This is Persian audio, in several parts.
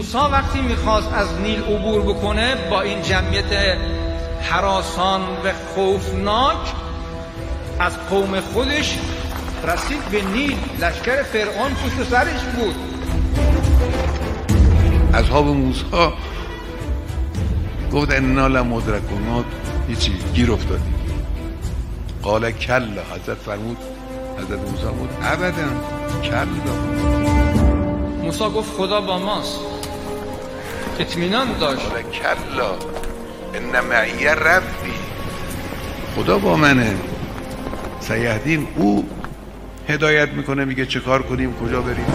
موسی وقتی میخواست از نیل عبور بکنه با این جمعیت هراسان و خوفناک از قوم خودش رسید به نیل، لشکر فرعون پشت سرش بود. اصحاب موسی گفت انا لمدرکون، ما هیچی گیر افتادیم. قال کلا، حضرت فرمود، حضرت موسی بود ابدا کلا. موسی گفت خدا با ماست، اطمینان داشت. قال کلا ان معی ربی، خدا با منه، سیهدین، او هدایت میکنه، میگه چه کار کنیم، کجا بریم.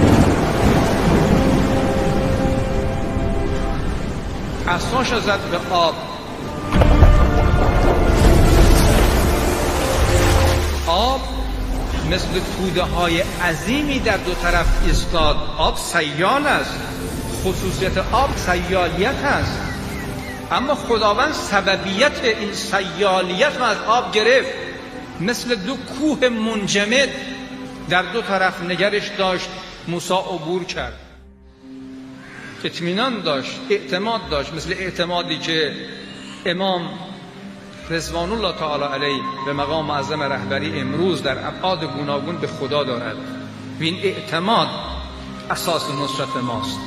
عصاش زد به آب، آب مثل توده های عظیمی در دو طرف ایستاد. آب سیال است، خصوصیت آب سیالیت است، اما خداوند سببیت این سیالیت رو از آب گرفت. مثل دو کوه منجمد در دو طرف نگرش داشت. موسی عبور کرد، اطمینان داشت، اعتماد داشت، مثل اعتمادی که امام رضوان الله تعالی علیه به مقام معظم رهبری امروز در ابعاد گوناگون به خدا دارد. و این اعتماد اساس نصرت ماست.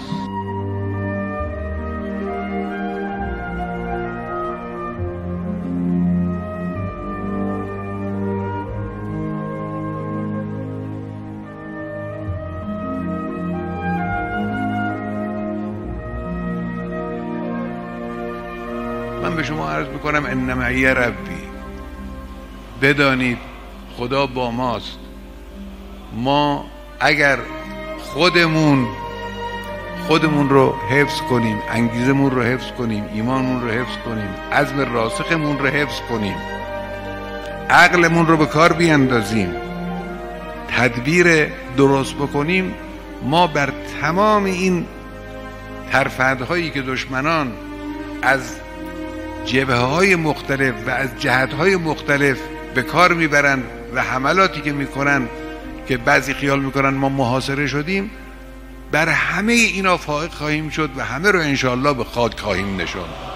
من به شما عرض میکنم ان معی ربی، بدانید خدا با ماست. ما اگر خودمون رو حفظ کنیم، انگیزمون رو حفظ کنیم، ایمانمون رو حفظ کنیم، عزم راسخمون رو حفظ کنیم، عقلمون رو به کار بیاندازیم، تدبیر درست بکنیم، ما بر تمام این ترفندهایی که دشمنان از جبهه‌های مختلف و از جهت‌های مختلف به کار میبرن و حملاتی که میکنن که بعضی خیال میکنن ما محاصره شدیم، بر همه اینا فائق خواهیم شد و همه رو انشاءالله به خاک خواهیم نشاند.